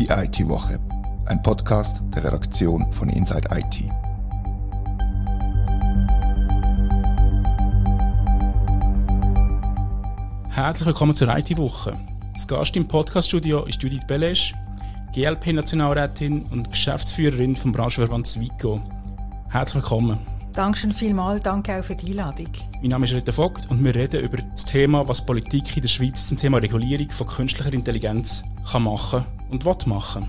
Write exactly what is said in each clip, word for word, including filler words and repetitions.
Die I T-Woche, ein Podcast der Redaktion von Inside I T. Herzlich willkommen zur I T-Woche. Das Gast im Podcaststudio ist Judith Belesch, G L P-Nationalrätin und Geschäftsführerin vom Branchenverband Swico. Herzlich willkommen. Dankeschön vielmals, danke auch für die Einladung. Mein Name ist Rita Vogt und wir reden über das Thema, was Politik in der Schweiz zum Thema Regulierung von künstlicher Intelligenz kann machen und will machen.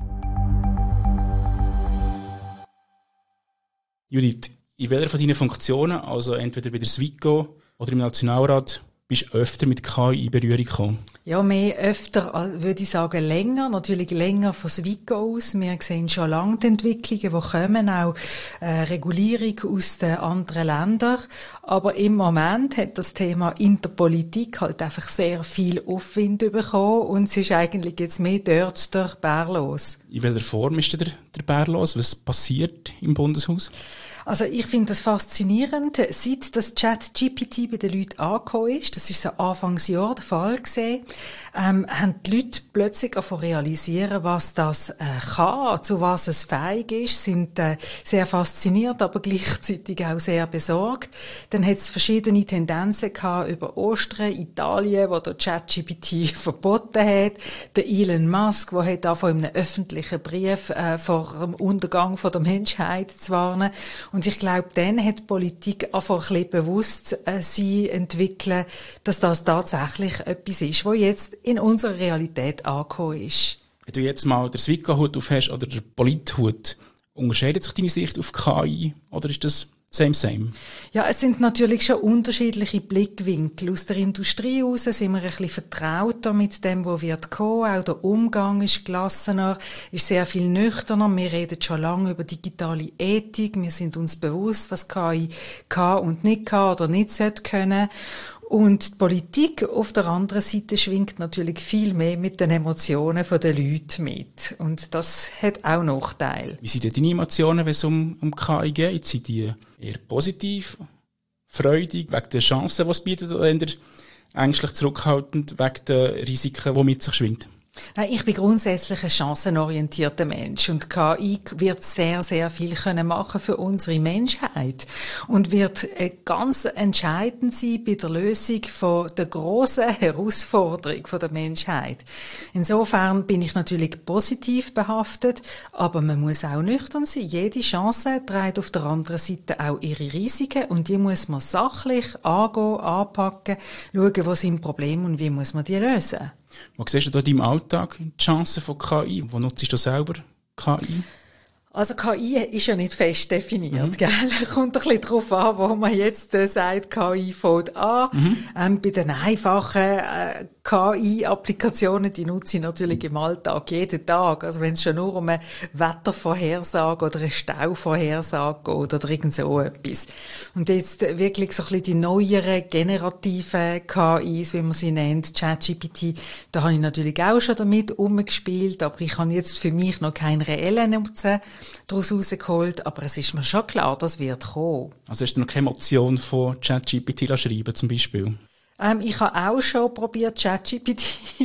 Judith, in welcher von deinen Funktionen, also entweder bei der Swico oder im Nationalrat, bist du öfter mit K I in Berührung gekommen? Ja, mehr öfter, würde ich sagen, länger. Natürlich länger von Swico aus. Wir sehen schon lange die Entwicklungen, die kommen, auch äh, Regulierung aus den anderen Ländern. Aber im Moment hat das Thema Interpolitik halt einfach sehr viel Aufwind bekommen und es ist eigentlich jetzt mehr dort der Bär los. In welcher Form ist der, der Bär los? Was passiert im Bundeshaus? Also ich finde das faszinierend. Seit das ChatGPT bei den Leuten angekommen ist, das ist so Anfangsjahr der Fall gewesen, ähm, haben die Leute plötzlich angefangen zu realisieren, was das äh, kann, zu was es fähig ist, sind äh, sehr fasziniert, aber gleichzeitig auch sehr besorgt. Dann hat es verschiedene Tendenzen gehabt über Ostern, Italien, wo der ChatGPT verboten hat, der Elon Musk, der hat auch in einem öffentlichen Brief äh, vor dem Untergang von der Menschheit zu warnen. Und ich glaube, dann hat die Politik einfach ein bisschen bewusst äh, sie entwickeln, dass das tatsächlich etwas ist, was jetzt in unserer Realität angekommen ist. Wenn du jetzt mal den Swico-Hut auf hast oder den Polit-Hut, unterscheidet sich deine Sicht auf K I oder ist das same, same? Ja, es sind natürlich schon unterschiedliche Blickwinkel. Aus der Industrie heraus sind wir ein bisschen vertrauter mit dem, was wird kommen. Auch der Umgang ist gelassener, ist sehr viel nüchterner. Wir reden schon lange über digitale Ethik. Wir sind uns bewusst, was K I kann und nicht kann oder nicht sollte können. Und die Politik auf der anderen Seite schwingt natürlich viel mehr mit den Emotionen der Leute mit. Und das hat auch Nachteile. Wie sind denn deine Emotionen, wenn es um, um K I geht? Sind die eher positiv, freudig, wegen der Chancen, die es bietet, oder eher ängstlich zurückhaltend, wegen der Risiken, die mit sich schwingt? Nein, ich bin grundsätzlich ein chancenorientierter Mensch und K I wird sehr, sehr viel können machen für unsere Menschheit und wird ganz entscheidend sein bei der Lösung von der grossen Herausforderung von der Menschheit. Insofern bin ich natürlich positiv behaftet, aber man muss auch nüchtern sein. Jede Chance trägt auf der anderen Seite auch ihre Risiken und die muss man sachlich angehen, anpacken, schauen, was sind Probleme und wie muss man die lösen. Wo siehst du da in deinem Alltag die Chancen von K I? Wo nutzt du selber K I? Also K I ist ja nicht fest definiert, mhm. gell? Kommt ein bisschen darauf an, wo man jetzt äh, sagt, K I fängt an. Mhm. Ähm, bei den einfachen äh, K I-Applikationen, die nutze ich natürlich im Alltag jeden Tag. Also wenn es schon nur um eine Wettervorhersage oder eine Stauvorhersage geht oder irgend so etwas. Und jetzt wirklich so ein bisschen die neueren, generativen K Is, wie man sie nennt, ChatGPT, da habe ich natürlich auch schon damit umgespielt, aber ich habe jetzt für mich noch keinen reellen Nutzen daraus rausgeholt, aber es ist mir schon klar, das wird kommen. Also hast du noch keine Emotion von ChatGPT schreiben zum Beispiel? Ähm, ich habe auch schon probiert, ChatGPT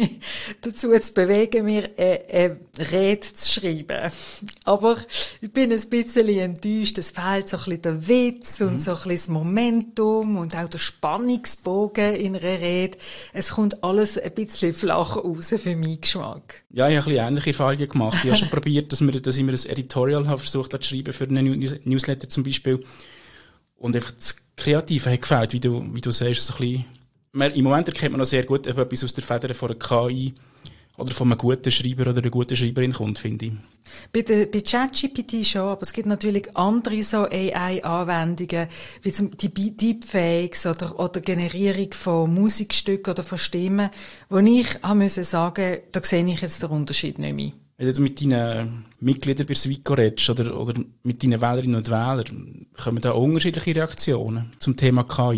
dazu zu bewegen, mir eine, eine Rede zu schreiben. Aber ich bin ein bisschen enttäuscht. Es fehlt so ein bisschen der Witz und mhm. so ein bisschen das Momentum und auch der Spannungsbogen in einer Rede. Es kommt alles ein bisschen flach raus für meinen Geschmack. Ja, ich habe ein bisschen ähnliche Erfahrungen gemacht. Ich habe schon probiert, dass, wir, dass ich mir ein Editorial habe versucht habe zu schreiben für einen Newsletter zum Beispiel. Und einfach das Kreative hat gefällt, wie du, wie du sagst, so ein bisschen. Im Moment erkennt man noch sehr gut, ob etwas aus der Feder von einer K I oder von einem guten Schreiber oder einer guten Schreiberin kommt, finde ich. Bei, der, bei ChatGPT schon, aber es gibt natürlich andere so A I-Anwendungen, wie zum die Deepfakes oder, oder Generierung von Musikstücken oder von Stimmen, wo ich habe müssen sagen, da sehe ich jetzt den Unterschied nicht mehr. Wenn du mit deinen Mitgliedern bei Swico redest oder, oder mit deinen Wählerinnen und Wählern, kommen da unterschiedliche Reaktionen zum Thema K I?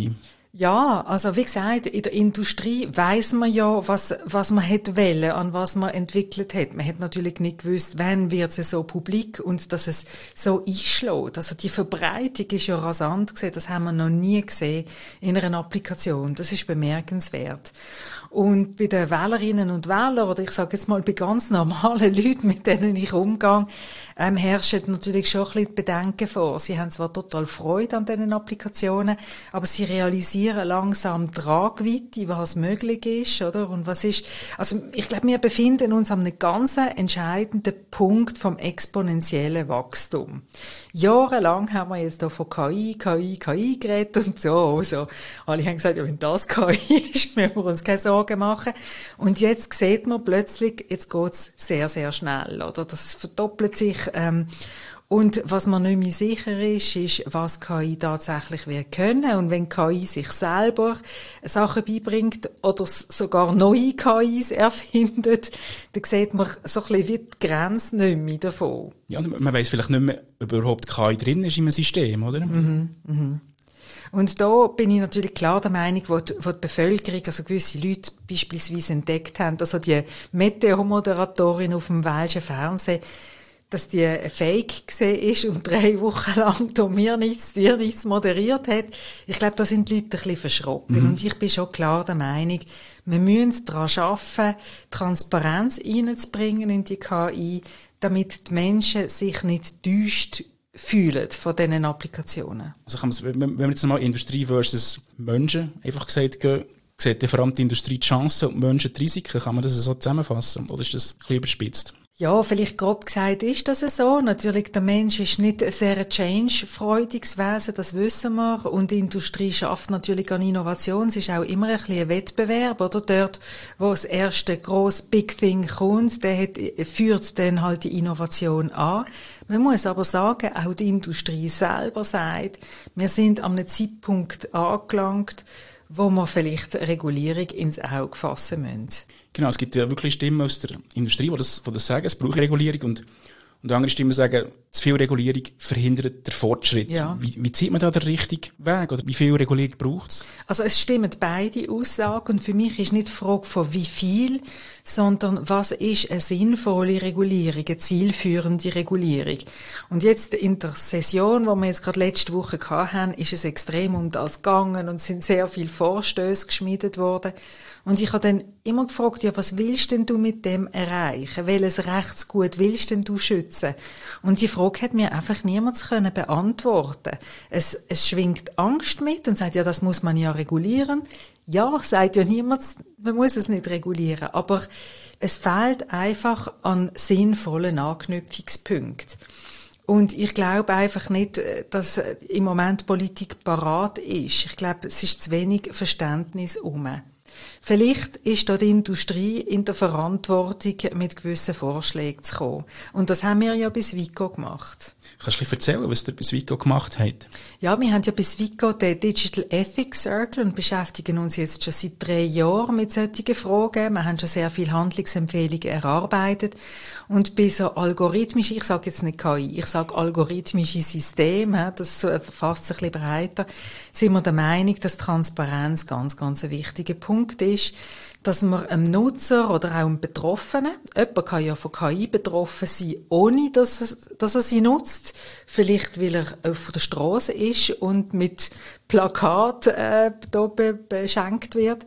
Ja, also wie gesagt, in der Industrie weiss man ja, was, was man hätte wollen, an was man entwickelt hat. Man hat natürlich nicht gewusst, wann wird es so publik und dass es so einschlägt. Also die Verbreitung ist ja rasant gesehen, das haben wir noch nie gesehen in einer Applikation. Das ist bemerkenswert. Und bei den Wählerinnen und Wählern, oder ich sage jetzt mal bei ganz normalen Leuten, mit denen ich umgehe, ähm, herrschen natürlich schon ein bisschen Bedenken vor. Sie haben zwar total Freude an diesen Applikationen, aber sie realisieren langsam die Tragweite, was möglich ist, oder? Und was ist, also ich glaube, wir befinden uns an einem ganz entscheidenden Punkt vom exponentiellen Wachstum. Jahrelang haben wir jetzt hier von K I, K I, K I geredet und so. Also, alle haben gesagt, ja, wenn das K I ist, müssen wir uns keine Sorgen machen. Und jetzt sieht man plötzlich, jetzt geht's sehr, sehr schnell, oder? Das verdoppelt sich, ähm, und was man nicht mehr sicher ist, ist, was K I tatsächlich wird können. Und wenn K I sich selber Sachen beibringt oder sogar neue K Is erfindet, dann sieht man so ein bisschen wie die Grenze nicht mehr davon. Ja, man weiss vielleicht nicht mehr, ob überhaupt K I drin ist in einem System, oder? Mhm, mhm. Und da bin ich natürlich klar der Meinung, wo die, wo die Bevölkerung, also gewisse Leute beispielsweise entdeckt haben, also die Meteo-Moderatorin auf dem welschen Fernsehen, dass die ein Fake gesehen ist und drei Wochen lang da mir nichts, dir nichts moderiert hat. Ich glaube, da sind die Leute ein bisschen verschrocken. Mhm. Und ich bin schon klar der Meinung, wir müssen daran arbeiten, Transparenz reinzubringen in die K I, damit die Menschen sich nicht täuscht fühlen von diesen Applikationen. Also kann man, wenn wir jetzt mal Industrie versus Menschen einfach gesagt gehen, sieht ja vor allem die Industrie die Chancen und die Menschen die Risiken. Kann man das so zusammenfassen? Oder ist das ein bisschen überspitzt? Ja, vielleicht grob gesagt ist das so. Natürlich, der Mensch ist nicht ein sehr change-freudiges Wesen, das wissen wir. Und die Industrie schafft natürlich an Innovation. Es ist auch immer ein bisschen ein Wettbewerb, oder? Dort, wo das erste grosse Big Thing kommt, der hat, führt dann halt die Innovation an. Man muss aber sagen, auch die Industrie selber sagt, wir sind an einem Zeitpunkt angelangt, wo wir vielleicht Regulierung ins Auge fassen müssen. Genau, es gibt ja wirklich Stimmen aus der Industrie, die das, die das sagen, es braucht Regulierung, und, und andere Stimmen sagen, zu viel Regulierung verhindert den Fortschritt. Ja. Wie, wie zieht man da den richtigen Weg, oder wie viel Regulierung braucht es? Also es stimmen beide Aussagen, und für mich ist nicht die Frage von wie viel, sondern was ist eine sinnvolle Regulierung, eine zielführende Regulierung. Und jetzt in der Session, die wir jetzt gerade letzte Woche hatten, ist es extrem um das gegangen und es sind sehr viele Vorstöße geschmiedet worden. Und ich habe dann immer gefragt, ja, was willst denn du mit dem erreichen? Welches Rechtsgut willst denn du schützen? Und die Frage hat mir einfach niemand können beantworten. Es, es schwingt Angst mit und sagt, ja, das muss man ja regulieren. Ja, sagt ja niemand, man muss es nicht regulieren. Aber es fehlt einfach an sinnvollen Anknüpfungspunkten. Und ich glaube einfach nicht, dass im Moment Politik parat ist. Ich glaube, es ist zu wenig Verständnis um. Vielleicht ist da die Industrie in der Verantwortung, mit gewissen Vorschlägen zu kommen. Und das haben wir ja bis Vico gemacht. Kannst du ein bisschen erzählen, was ihr bis Vico gemacht habt? Ja, wir haben ja bis Vico den Digital Ethics Circle und beschäftigen uns jetzt schon seit drei Jahren mit solchen Fragen. Wir haben schon sehr viele Handlungsempfehlungen erarbeitet. Und bei so algorithmischen, ich sage jetzt nicht K I, ich sage algorithmische Systeme, das fasst sich ein bisschen breiter, sind wir der Meinung, dass Transparenz ganz, ganz ein wichtiger Punkt ist, dass man einem Nutzer oder auch einem Betroffenen, jemand kann ja von K I betroffen sein, ohne dass er, dass er sie nutzt, vielleicht weil er auf der Straße ist und mit Plakat äh, da be- beschenkt wird,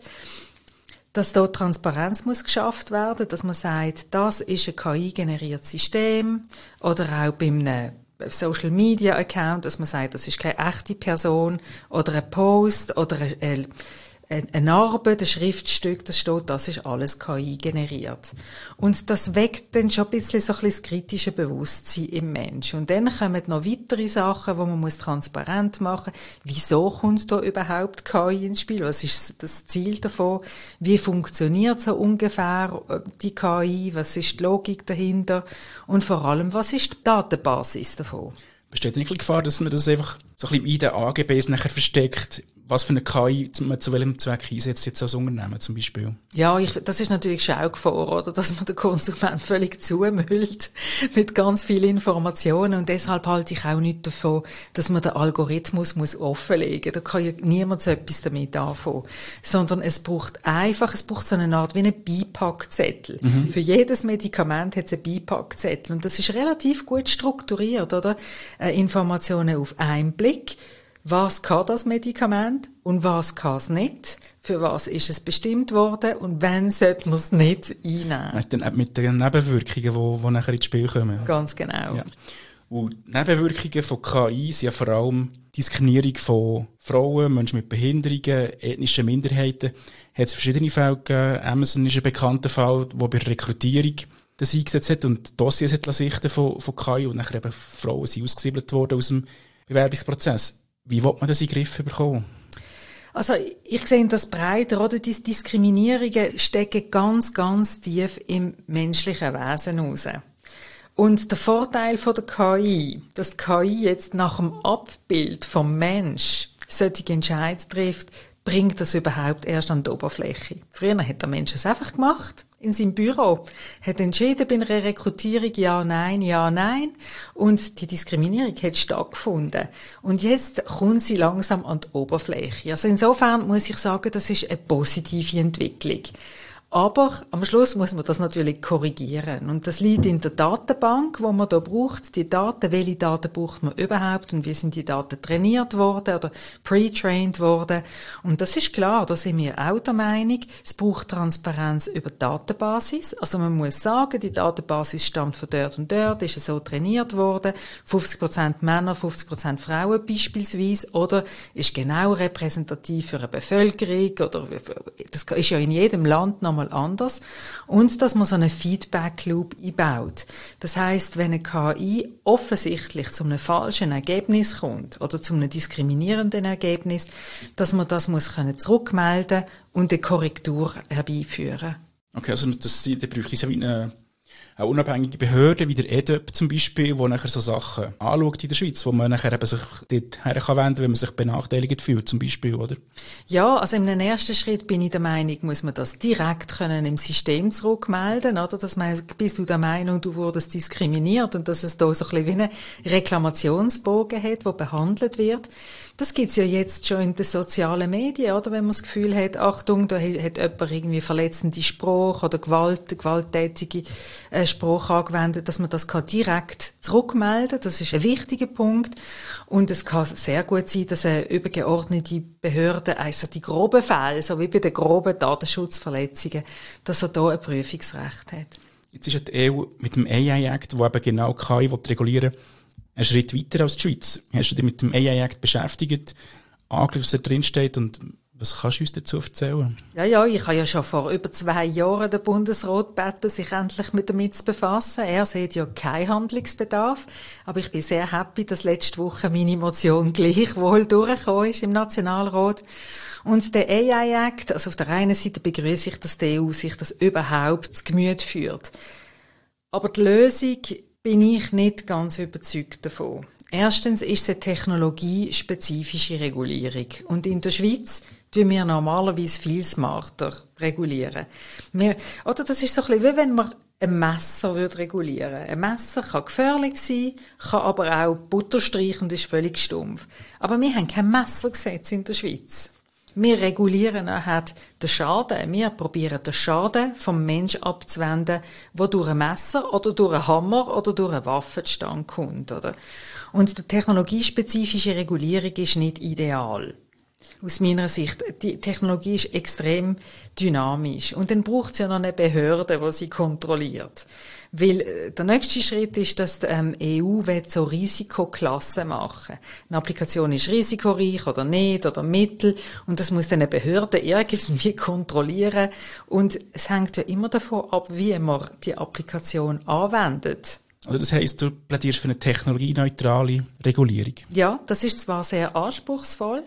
dass da Transparenz muss geschafft werden, dass man sagt, das ist ein K I-generiertes System, oder auch bei einem Social Media Account, dass man sagt, das ist keine echte Person, oder ein Post oder ein, eine Arbeit, ein Schriftstück, das steht, das ist alles K I generiert. Und das weckt dann schon ein bisschen so ein bisschen das kritische Bewusstsein im Menschen. Und dann kommen noch weitere Sachen, wo man muss transparent machen muss. Wieso kommt da überhaupt K I ins Spiel? Was ist das Ziel davon? Wie funktioniert so ungefähr die K I? Was ist die Logik dahinter? Und vor allem, was ist die Datenbasis davon? Besteht nicht die Gefahr, dass man das einfach so ein bisschen in den A G Bs nachher versteckt, was für eine K I man zu welchem Zweck einsetzt, jetzt als Unternehmen zum Beispiel? Ja, ich, das ist natürlich schon auch Gefahr, oder? Dass man den Konsument völlig zumüllt mit ganz vielen Informationen. Und deshalb halte ich auch nicht davon, dass man den Algorithmus muss offenlegen muss. Da kann ja niemand so etwas damit anfangen. Sondern es braucht einfach, es braucht so eine Art wie einen Beipackzettel. Mhm. Für jedes Medikament hat es einen Beipackzettel. Und das ist relativ gut strukturiert, oder? Äh, Informationen auf einen Blick. Was kann das Medikament und was kann es nicht? Für was ist es bestimmt worden und wann sollte man es nicht einnehmen? Mit den, mit den Nebenwirkungen, die, die nachher ins Spiel kommen. Ganz genau. Ja. Und die Nebenwirkungen von K I sind ja vor allem Diskriminierung von Frauen, Menschen mit Behinderungen, ethnischen Minderheiten. Hat es verschiedene Fälle gegeben. Amazon ist ein bekannter Fall, der bei der Rekrutierung das eingesetzt hat und Dossiers hat sichten von, von K I und nachher eben Frauen sind ausgesiedelt worden aus dem Bewerbungsprozess. Wie will man das in den Griff bekommen? Also, ich sehe das breiter, oder? Die Diskriminierungen stecken ganz, ganz tief im menschlichen Wesen raus. Und der Vorteil von der K I, dass die K I jetzt nach dem Abbild vom Mensch solche Entscheidungen trifft, bringt das überhaupt erst an die Oberfläche. Früher hat der Mensch es einfach gemacht, in seinem Büro, hat entschieden bei einer Rekrutierung ja, nein, ja, nein, und die Diskriminierung hat stattgefunden. Und jetzt kommt sie langsam an die Oberfläche. Also insofern muss ich sagen, das ist eine positive Entwicklung. Aber am Schluss muss man das natürlich korrigieren. Und das liegt in der Datenbank, die man da braucht. Die Daten, welche Daten braucht man überhaupt und wie sind die Daten trainiert worden oder pre-trained worden. Und das ist klar, da sind wir auch der Meinung, es braucht Transparenz über die Datenbasis. Also man muss sagen, die Datenbasis stammt von dort und dort, ist so trainiert worden. fünfzig Prozent Männer, fünfzig Prozent Frauen beispielsweise. Oder ist genau repräsentativ für eine Bevölkerung. Oder das ist ja in jedem Land nochmal anders. Und dass man so einen Feedback-Loop einbaut. Das heisst, wenn eine K I offensichtlich zu einem falschen Ergebnis kommt oder zu einem diskriminierenden Ergebnis, dass man das muss können zurückmelden und eine Korrektur herbeiführen. Okay, also das, da bräuchte es ja wie eine, eine unabhängige Behörde, wie der E D U P zum Beispiel, die nachher so Sachen anschaut in der Schweiz, wo man nachher eben sich dort her kann wenden, wenn man sich benachteiligt fühlt, zum Beispiel, oder? Ja, also in einem ersten Schritt bin ich der Meinung, muss man das direkt können im System zurückmelden, oder? Dass man, bist du der Meinung, du wurdest diskriminiert und dass es da so ein bisschen wie einen Reklamationsbogen hat, der behandelt wird. Das gibt's ja jetzt schon in den sozialen Medien, oder? Wenn man das Gefühl hat, Achtung, da hat jemand irgendwie verletzende Sprache oder Gewalt, gewalttätige äh, Sprache angewendet, dass man das kann direkt zurückmelden. Das ist ein wichtiger Punkt. Und es kann sehr gut sein, dass eine übergeordnete Behörde, also die groben Fälle, so wie bei den groben Datenschutzverletzungen, dass er da ein Prüfungsrecht hat. Jetzt ist ja die E U mit dem A I-Act, wo eben genau K I regulieren will, ein Schritt weiter als die Schweiz. Hast du dich mit dem A I-Act beschäftigt, angeschaut, was da drin steht und was kannst du uns dazu erzählen? Ja, ja, ich habe ja schon vor über zwei Jahren den Bundesrat gebeten, sich endlich mit damit zu befassen. Er sieht ja keinen Handlungsbedarf, aber ich bin sehr happy, dass letzte Woche meine Motion gleichwohl durchgekommen ist im Nationalrat. Und der A I-Act, also auf der einen Seite begrüße ich, dass die E U sich das überhaupt zu Gemüte führt. Aber die Lösung bin ich nicht ganz überzeugt davon. Erstens ist es eine technologiespezifische Regulierung. Und in der Schweiz tun wir normalerweise viel smarter regulieren. Wir, oder das ist so ein bisschen, wie wenn man ein Messer würde regulieren. Ein Messer kann gefährlich sein, kann aber auch Butter streichen und ist völlig stumpf. Aber wir haben kein Messergesetz in der Schweiz. Wir regulieren nachher den Schaden. Wir probieren den Schaden vom Menschen abzuwenden, der durch ein Messer oder durch einen Hammer oder durch eine Waffe zustande kommt, oder? Und die technologiespezifische Regulierung ist nicht ideal. Aus meiner Sicht. Die Technologie ist extrem dynamisch. Und dann braucht es ja noch eine Behörde, die sie kontrolliert. Weil der nächste Schritt ist, dass die ähm, E U will so Risikoklassen machen. Eine Applikation ist risikoreich oder nicht oder mittel und das muss dann eine Behörde irgendwie kontrollieren und es hängt ja immer davon ab, wie man die Applikation anwendet. Also das heisst, du plädierst für eine technologieneutrale Regulierung? Ja, das ist zwar sehr anspruchsvoll,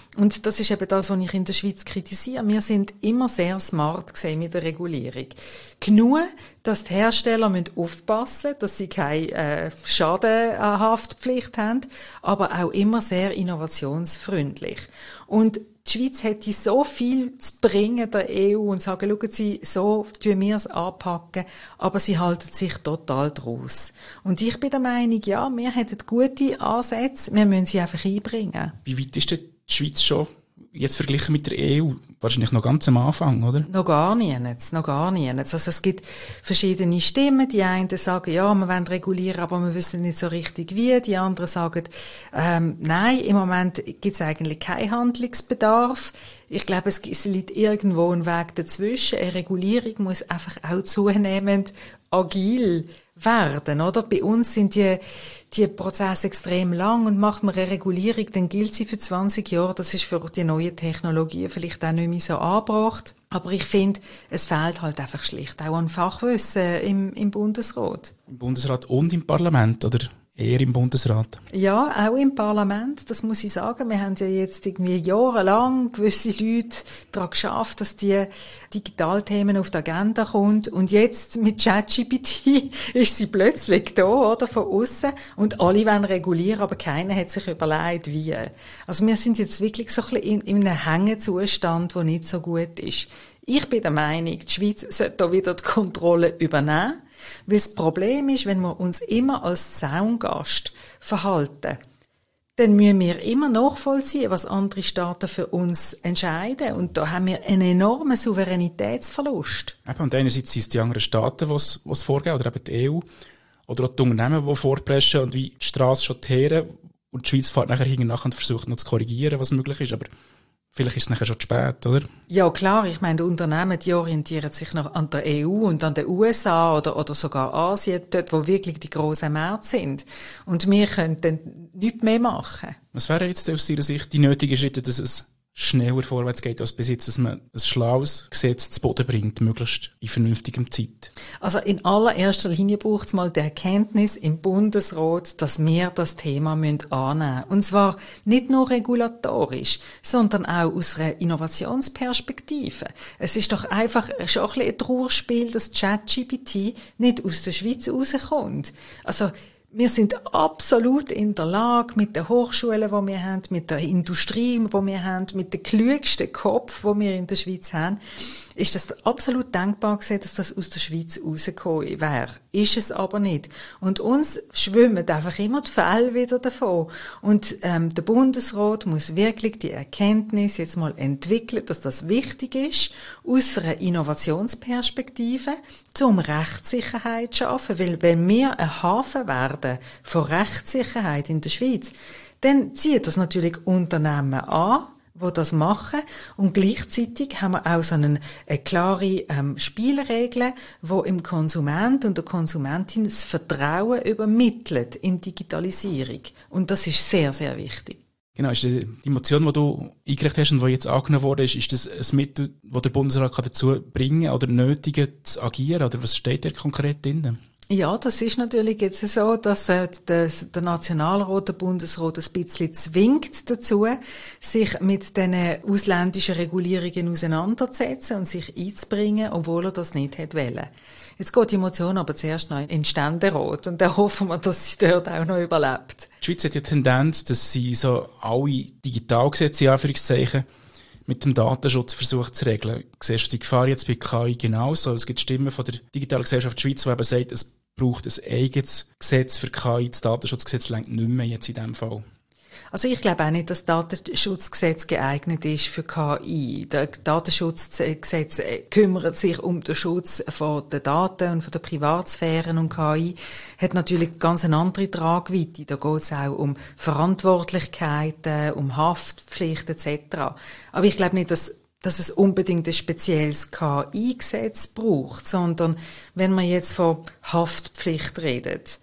Und das ist eben das, was ich in der Schweiz kritisiere. Wir sind immer sehr smart gesehen mit der Regulierung. Genug, dass die Hersteller aufpassen müssen, dass sie keine äh, Schadenhaftpflicht haben, aber auch immer sehr innovationsfreundlich. Und die Schweiz hätte so viel zu bringen der E U und sagen, schauen Sie, so tun wir es anpacken, aber sie halten sich total draus. Und ich bin der Meinung, ja, wir hätten gute Ansätze, wir müssen sie einfach einbringen. Wie weit ist denn die Schweiz schon jetzt verglichen mit der E U? Wahrscheinlich noch ganz am Anfang, oder? Noch gar nicht, noch gar nicht. Also es gibt verschiedene Stimmen. Die einen sagen, ja, wir wollen regulieren, aber wir wissen nicht so richtig wie. Die anderen sagen, ähm, nein, im Moment gibt es eigentlich keinen Handlungsbedarf. Ich glaube, es, es liegt irgendwo ein Weg dazwischen. Eine Regulierung muss einfach auch zunehmend agil werden, oder? Bei uns sind die, die Prozesse extrem lang und macht man eine Regulierung, dann gilt sie für zwanzig Jahre. Das ist für die neuen Technologien vielleicht auch nicht mehr so angebracht. Aber ich finde, es fehlt halt einfach schlicht auch an Fachwissen im, im Bundesrat. Im Bundesrat und im Parlament, oder? Eher im Bundesrat. Ja, auch im Parlament, das muss ich sagen. Wir haben ja jetzt irgendwie jahrelang gewisse Leute daran geschafft, dass die Digitalthemen auf die Agenda kommen. Und jetzt mit ChatGPT ist sie plötzlich da, oder, von außen. Und alle wollen regulieren, aber keiner hat sich überlegt, wie. Also wir sind jetzt wirklich so ein bisschen in, in einem Hängezustand, der nicht so gut ist. Ich bin der Meinung, die Schweiz sollte da wieder die Kontrolle übernehmen. Weil das Problem ist, wenn wir uns immer als Zaungast verhalten, dann müssen wir immer nachvollziehen, was andere Staaten für uns entscheiden. Und da haben wir einen enormen Souveränitätsverlust. Eben, und einerseits sind es die anderen Staaten, die es vorgeben, oder eben die E U, oder auch die Unternehmen, die vorpreschen und wie die Strasse schon teeren. Und die Schweiz fährt nachher hinten nach und versucht noch zu korrigieren, was möglich ist. Aber vielleicht ist es nachher schon zu spät, oder? Ja, klar. Ich meine, die Unternehmen, die orientieren sich noch an der E U und an den U S A oder, oder sogar Asien, dort, wo wirklich die grossen Märkte sind. Und wir können dann nichts mehr machen. Was wären jetzt aus Ihrer Sicht die nötigen Schritte, dass es schneller vorwärts geht als bis jetzt, dass man ein schlaues Gesetz zu Boden bringt, möglichst in vernünftiger Zeit? Also in allererster Linie braucht es mal die Erkenntnis im Bundesrat, dass wir das Thema annehmen müssen. Und zwar nicht nur regulatorisch, sondern auch aus einer Innovationsperspektive. Es ist doch einfach schon ein bisschen ein Trauerspiel, dass ChatGPT nicht aus der Schweiz rauskommt. Also wir sind absolut in der Lage, mit den Hochschulen, die wir haben, mit der Industrie, die wir haben, mit dem klügsten Kopf, den wir in der Schweiz haben, ist das absolut denkbar gewesen, dass das aus der Schweiz rausgekommen wäre. Ist es aber nicht. Und uns schwimmen einfach immer die Fälle wieder davon. Und ähm, der Bundesrat muss wirklich die Erkenntnis jetzt mal entwickeln, dass das wichtig ist, aus einer Innovationsperspektive, um Rechtssicherheit zu schaffen. Weil wenn wir ein Hafen werden von Rechtssicherheit in der Schweiz, dann zieht das natürlich Unternehmen an, die das machen. Und gleichzeitig haben wir auch so eine, eine klare ähm, Spielregeln, wo im Konsument und der Konsumentin das Vertrauen übermittelt in Digitalisierung. Und das ist sehr, sehr wichtig. Genau, ist die, die Motion, die du eingereicht hast und die jetzt angenommen wurde, ist, ist das ein Mittel, das der Bundesrat kann dazu bringen oder nötigen zu agieren? Oder was steht da konkret drin? Ja, das ist natürlich jetzt so, dass äh, das, der Nationalrat, der Bundesrat ein bisschen zwingt dazu, sich mit den ausländischen Regulierungen auseinanderzusetzen und sich einzubringen, obwohl er das nicht hätte wollen. Jetzt geht die Motion aber zuerst noch in den Ständerat und dann hoffen wir, dass sie dort auch noch überlebt. Die Schweiz hat ja die Tendenz, dass sie so alle Digitalgesetze, in Anführungszeichen, mit dem Datenschutz versucht zu regeln. Siehst du die Gefahr jetzt bei K I genauso? Es gibt Stimmen von der Digitalen Gesellschaft Schweiz, die eben sagt, es braucht ein eigenes Gesetz für K I. Das Datenschutzgesetz reicht nicht mehr jetzt in diesem Fall. Also ich glaube auch nicht, dass das Datenschutzgesetz geeignet ist für K I. Das Datenschutzgesetz kümmert sich um den Schutz von den Daten und von der Privatsphäre, und K I hat natürlich ganz eine andere Tragweite. Da geht es auch um Verantwortlichkeiten, um Haftpflicht et cetera. Aber ich glaube nicht, dass dass es unbedingt ein spezielles K I-Gesetz braucht, sondern wenn man jetzt von Haftpflicht redet,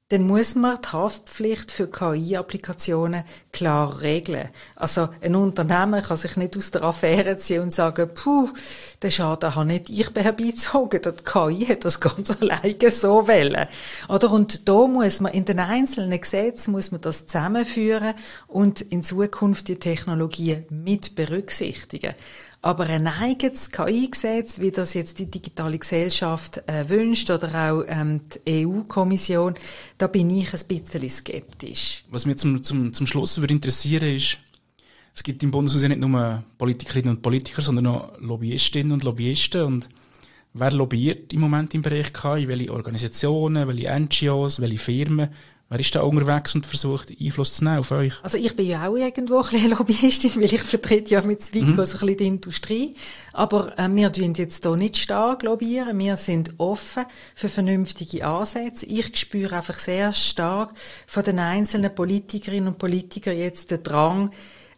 dann muss man die Haftpflicht für K I-Applikationen klar regeln. Also ein Unternehmen kann sich nicht aus der Affäre ziehen und sagen, puh, den Schaden habe nicht ich herbeizogen, die K I hat das ganz alleine so wollen. Oder? Und da muss man in den einzelnen Gesetzen muss man das zusammenführen und in Zukunft die Technologien mit berücksichtigen. Aber ein eigenes K I-Gesetz, wie das jetzt die digitale Gesellschaft äh, wünscht oder auch ähm, die E U-Kommission, da bin ich ein bisschen skeptisch. Was mich zum, zum, zum Schluss würde interessieren ist, es gibt im Bundeshaus ja nicht nur Politikerinnen und Politiker, sondern auch Lobbyistinnen und Lobbyisten. Und wer lobbyiert im Moment im Bereich K I? Welche Organisationen, welche N G Os, welche Firmen? Wer ist da unterwegs und versucht, Einfluss zu nehmen auf euch? Also ich bin ja auch irgendwo ein bisschen Lobbyistin, weil ich vertrete ja mit Zwico mhm. so ein bisschen die Industrie. Aber äh, wir tun jetzt hier nicht stark lobbyieren. Wir sind offen für vernünftige Ansätze. Ich spüre einfach sehr stark von den einzelnen Politikerinnen und Politikern jetzt den Drang,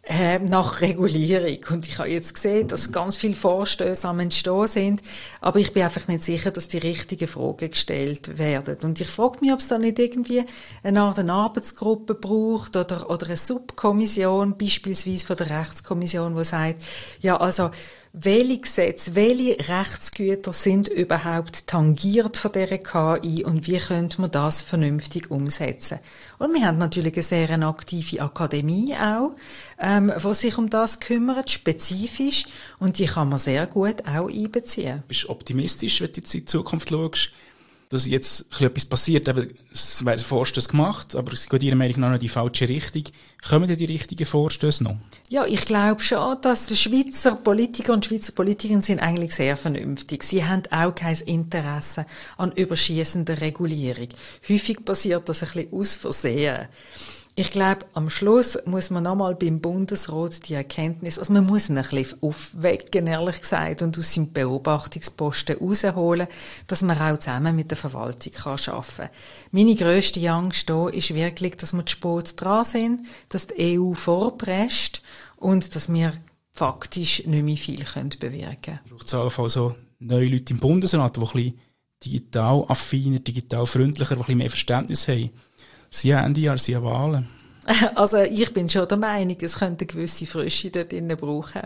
nach Regulierung. Und ich habe jetzt gesehen, dass ganz viele Vorstöße am Entstehen sind, aber ich bin einfach nicht sicher, dass die richtigen Fragen gestellt werden. Und ich frage mich, ob es da nicht irgendwie eine Art eine Arbeitsgruppe braucht oder, oder eine Subkommission, beispielsweise von der Rechtskommission, die sagt, ja, also, welche Gesetze, welche Rechtsgüter sind überhaupt tangiert von dieser K I und wie könnte man das vernünftig umsetzen? Und wir haben natürlich eine sehr aktive Akademie auch, ähm, die sich um das kümmert, spezifisch, und die kann man sehr gut auch einbeziehen. Bist du optimistisch, wenn du jetzt in die Zukunft schaust, dass jetzt etwas passiert? Eben, es werden Vorstöße gemacht, aber es geht Ihrer Meinung nach noch in die falsche Richtung. Kommen denn die richtigen Vorstöße noch? Ja, ich glaube schon, dass die Schweizer Politiker und Schweizer Politikerinnen sind eigentlich sehr vernünftig. Sie haben auch kein Interesse an überschiessender Regulierung. Häufig passiert das ein bisschen aus Versehen. Ich glaube, am Schluss muss man nochmal beim Bundesrat die Erkenntnis, also man muss ihn ein bisschen aufwecken, ehrlich gesagt, und aus seinem Beobachtungsposten rausholen, dass man auch zusammen mit der Verwaltung arbeiten kann. Meine grösste Angst hier ist wirklich, dass wir zu spät dran sind, dass die E U vorpresst und dass wir faktisch nicht mehr viel bewirken können. Braucht es auch also neue Leute im Bundesrat, die ein bisschen digital affiner, digital freundlicher, die ein bisschen mehr Verständnis haben? Sie haben Ende Jahr, Sie haben Wahlen. Also ich bin schon der Meinung, es könnte eine gewisse Frische dort drinnen brauchen.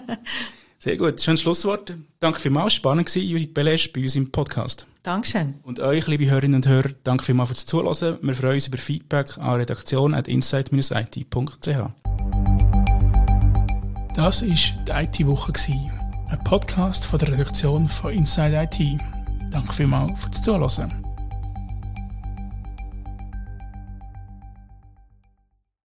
Sehr gut, schönes Schlusswort. Danke vielmals, spannend war Judith Belesch bei uns im Podcast. Dankeschön. Und euch, liebe Hörerinnen und Hörer, danke vielmals fürs Zuhören. Wir freuen uns über Feedback an redaktion at insight dash i t punkt c h. Das war die I T-Woche, ein Podcast von der Redaktion von Inside I T. Danke vielmals fürs Zuhören.